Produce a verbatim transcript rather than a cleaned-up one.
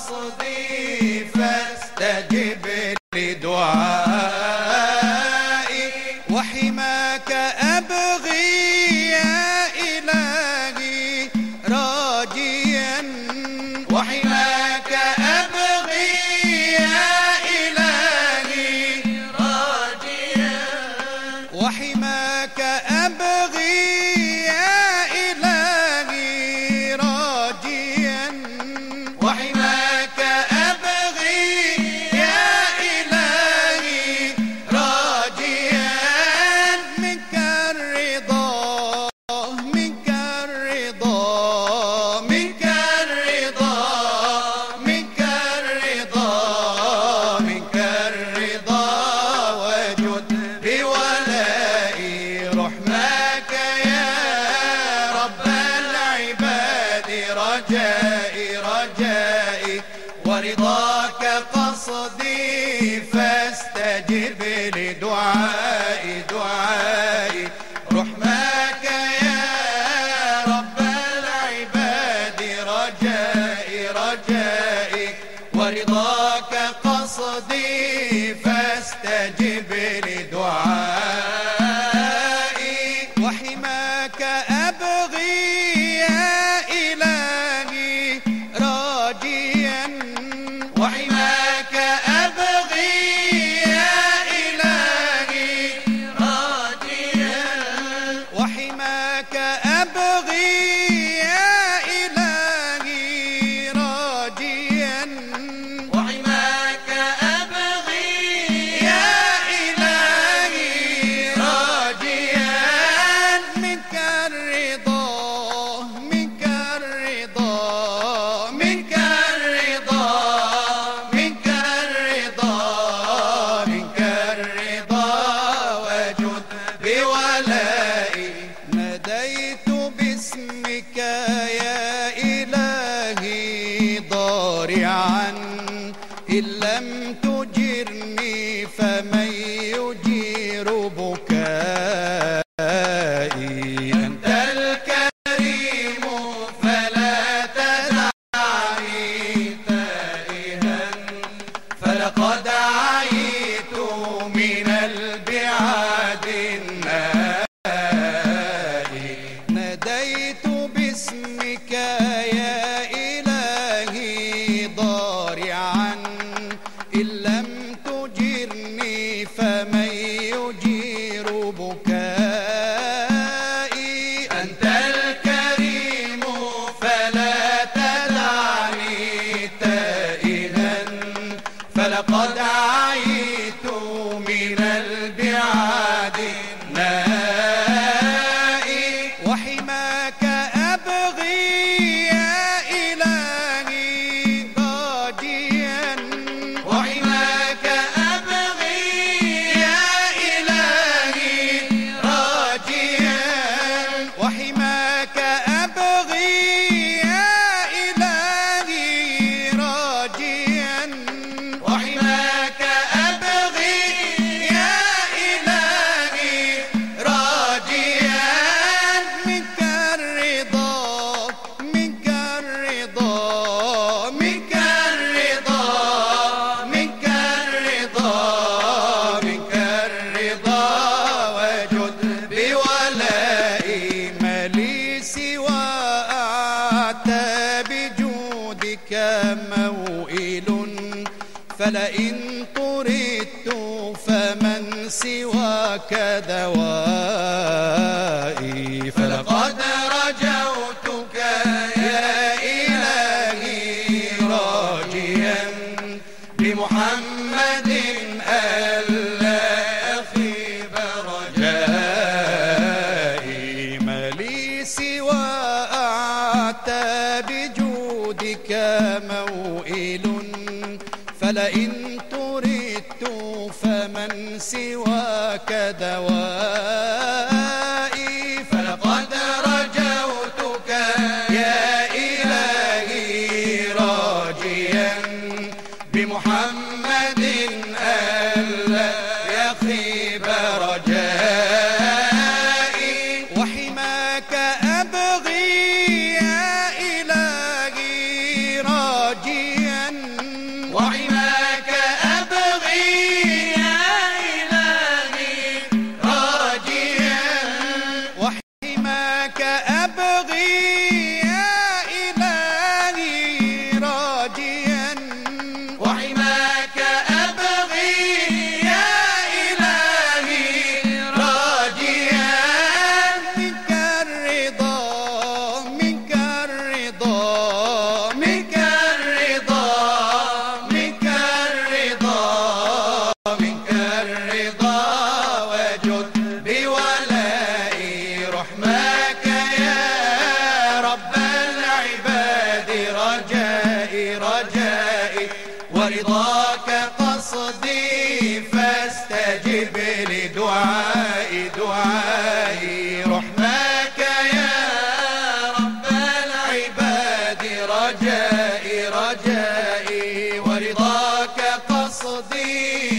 قصدي فاستجب لدعائي، وحماك أبغي يا إلهي راجيا، وحماك أبغي يا إلهي راجيا، وحماك أبغي يا إلهي راجيا، وحماك أبغي يا إلهي راجيا، منك الرضا منك الرضا منك الرضا منك الرضا منك الرضا، وجد بولائي رحماك يا رب العباد، رجائي رجائي ورضاك قصدي فاستجب لدعائي دعائي، رحماك يا رب العباد، رجائي رجائي ورضاك قصدي فاستجب لدعائي، وحماك أبغي يا إلهي راجيا، وحماك أبغي يا إلهي راجيا، وحماك أبغي يا إلهي راجيا، وحماك أبغي يا إلهي راجيا، منك الرضا منك الرضا منك الرضا منك الرضا منك الرضا، وجد بولائي ناديت باسمك يا إلهي ضارعا، إن لم تجرني فمن يجير بكائي، أنت الكريم فلا تدعني تائها، فلقد عيت من البعاد النائي، ناديت باسمك يا إلهي ضارعا، إن لم تجرني فمن يجير بكائي، أنت الكريم فلا تدعني تائها، فلقد عيت من البعاد نائي، وحماك أبغي يا إلهي راجيا، وحماك أبغي يا إلهي راجيا، وحماك أبغي يا إلهي راجيا، وحماك أبغي يا إلهي راجيا، منك الرضا منك الرضا منك الرضا منك الرضا منك الرضا، وجد بولائي ما لي سوى أعتى بجودك موئل، فلئن طردت فمن سواك دوائي، فلقد رجوتك يا إلهي راجيا بمحمد ألا يخيب رجائي، ما لي سوى أعتى بجودك موئل، فلئن طردت فمن سواك دوائي، فلقد رجوتك يا إلهي راجيا بمحمد ألا يخيب رجائي، وحماك أبغي يا إلهي راجيا، ورضاك قصدي فاستجب لدعائي دعائي. رحماك يا رب العباد رجائي رجائي ورضاك قصدي